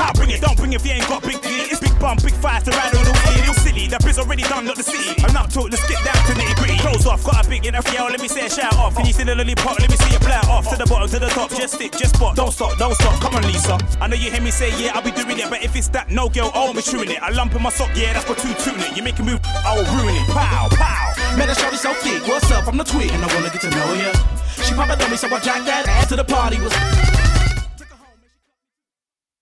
Pow, bring it, don't bring it if you ain't got big feet. It's big bum, big fires to ride on the wheel. It's silly, the biz already done, not the city. I'm not talk, let's get down to nitty gritty. Close off, got a big enough, yo, let me say a shout off. Can you see the lollipop, let me see it blow off. To the bottom, to the top, just stick, just spot. Don't stop, come on Lisa. I know you hear me say, yeah, I'll be doing it. But if it's that, no girl, I won't be chewing it. A lump in my sock, yeah, that's for two tune it. You make a move, I will ruin it. Pow, pow. Man, that shorty so thick, what's up? I'm the twig and I wanna get to know ya. She pop it on me, so I jack that ass to the party. Was